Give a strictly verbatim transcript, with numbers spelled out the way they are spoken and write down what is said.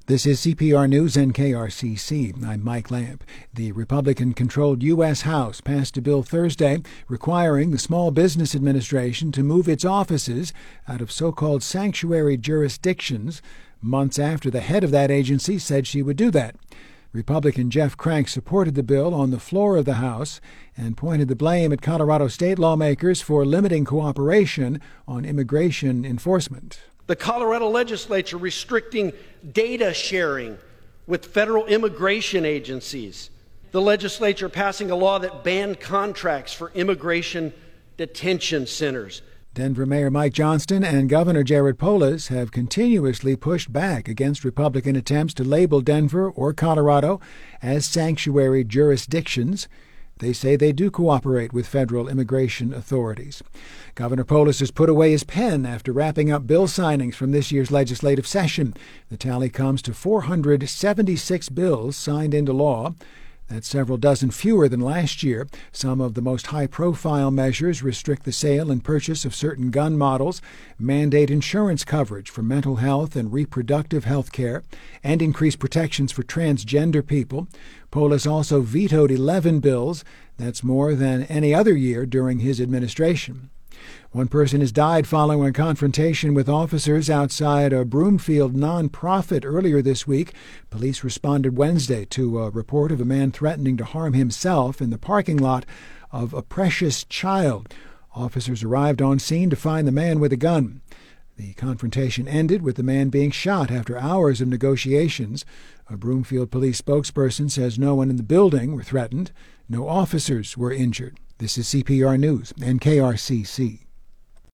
This is C P R News and K R C C. I'm Mike Lamp. The Republican-controlled U S House passed a bill Thursday requiring the Small Business Administration to move its offices out of so-called sanctuary jurisdictions months after the head of that agency said she would do that. Republican Jeff Crank supported the bill on the floor of the House and pointed the blame at Colorado state lawmakers for limiting cooperation on immigration enforcement. The Colorado legislature restricting data sharing with federal immigration agencies. The legislature passing a law that banned contracts for immigration detention centers. Denver Mayor Mike Johnston and Governor Jared Polis have continuously pushed back against Republican attempts to label Denver or Colorado as sanctuary jurisdictions. They say they do cooperate with federal immigration authorities. Governor Polis has put away his pen after wrapping up bill signings from this year's legislative session. The tally comes to four hundred seventy-six bills signed into law. That's several dozen fewer than last year. Some of the most high-profile measures restrict the sale and purchase of certain gun models, mandate insurance coverage for mental health and reproductive health care, and increase protections for transgender people. Polis also vetoed eleven bills. That's more than any other year during his administration. One person has died following a confrontation with officers outside a Broomfield nonprofit earlier this week. Police responded Wednesday to a report of a man threatening to harm himself in the parking lot of a Precious Child. Officers arrived on scene to find the man with a gun. The confrontation ended with the man being shot after hours of negotiations. A Broomfield police spokesperson says no one in the building were threatened. No officers were injured. This is C P R News and K R C C.